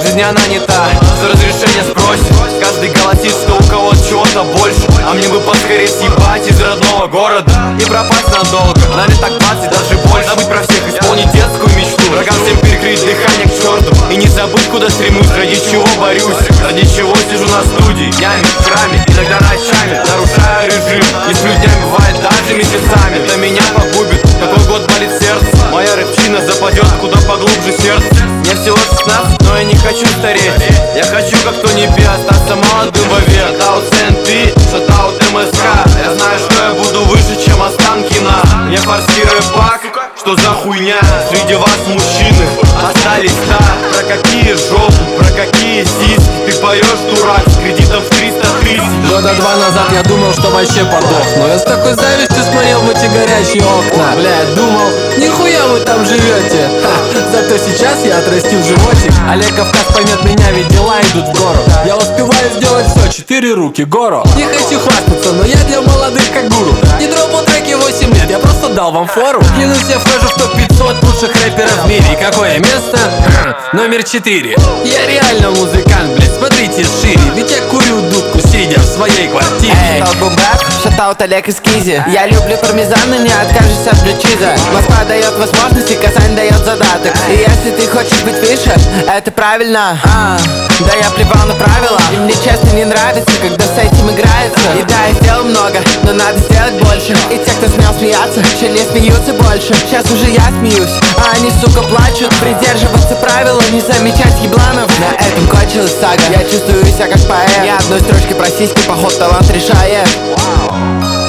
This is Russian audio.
В жизни она не та, что разрешение спросит. Каждый голосит, что у кого чего-то больше, а мне бы поскорее съебать из родного города и пропасть надолго. Нами так 20, даже больше. Забыть про всех, исполнить детскую мечту. Врагам всем перекрыть дыхание к черту и не забыть, куда стремлюсь, ради чего борюсь, ради чего сижу на студии днями, вечерами, иногда ночами, нарушая режим. Не сплю днями, бывает даже месяцами. Это меня погубит, какой год болит сердце. Моя рэпчина западет куда поглубже сердце. Мне всего 16, но я не хочу стареть. Я хочу, как Тони Би, остаться молодым вовек. Шатаут СНТ, шатаут МСК. Я знаю, что я буду выше, чем Останкина. Не форсируй пак, что за хуйня? Среди вас мужчины остались про какие жопы, про какие сиськи. Ты поешь, дурак, с кредитом в 300 тысяч. Года 2 назад я думал, что вообще подохну. Я с такой завистью смотрел в эти горящие окна. Блядь, думал, нихуя вы там живете. Зато сейчас я отрастил животик. Олег Кавказ поймет меня, ведь дела идут в гору. Я успеваю сделать все, 4 руки, гору. Не хочу хвастаться, но я для молодых как гуру. Не дропал треки 8 лет, я просто дал вам фору. Клянусь, я вхожу в топ-500 лучших рэперов в мире. И какое место? Номер 4. Я реально музыкант, блядь, смотрите шире. Ведь я курю дудку, сидя в своей квартире. Шатаут Бумбэп, шатаут Олег из Кизи. Я люблю пармезан, но не откажусь от блючиза. Москва дает возможности, Казань дает задаток. И если ты хочешь быть выше, это правильно. Да я плевал на правила. И мне честно не нравится, когда с этим играется. И да, я сделал много, но надо сделать больше. И те, кто смел смеяться, че не смеются больше. Сейчас уже я смеюсь, а они, сука, плачут. Придерживаться правила, не замечать ебланов. На этом кончилась сага. Я чувствую себя как поэт. Ни одной строчки про сиськи, поход талант решает.